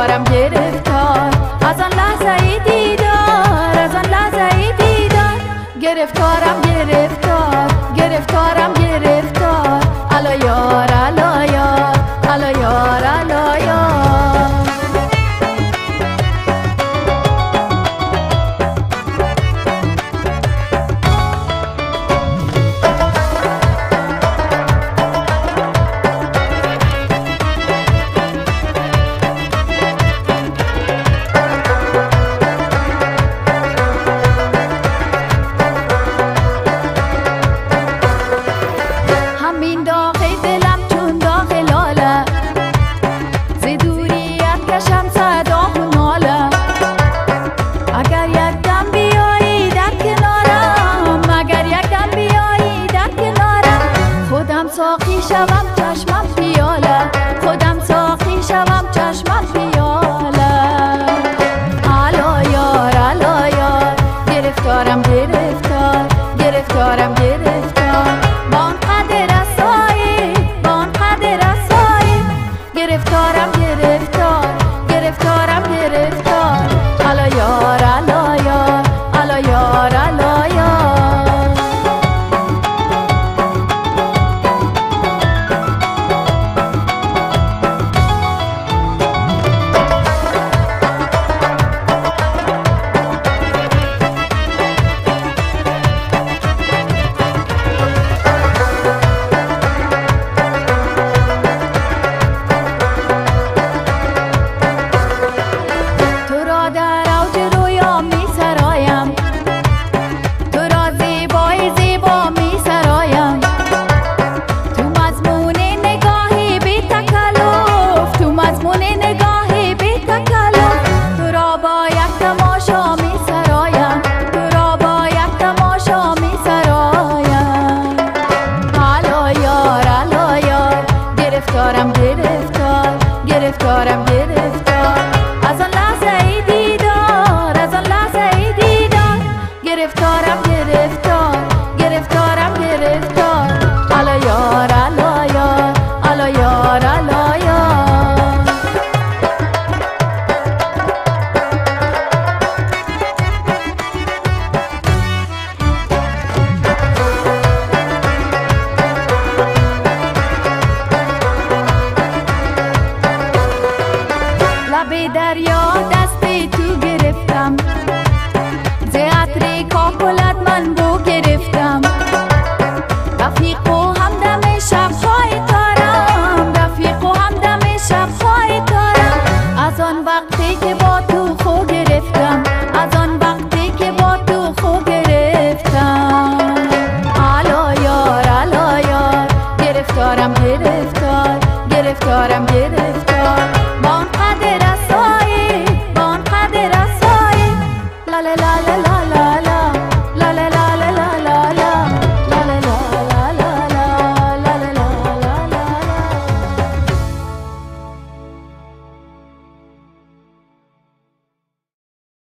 گرفتارم گرفتار از آن لحظه ای دیدار، از آن لحظه ای دیدار. گرفتارم گرفتار، گرفتارم گرفتار. الا یار الا یار، الا یار الا یار. همین داغ دلم چون داغ لاله، ز دوریت کشم صدا و ناله. اگر یک دم بیایی در کنارم، اگر یک دم بیایی در کنارم، خودم ساقی شوم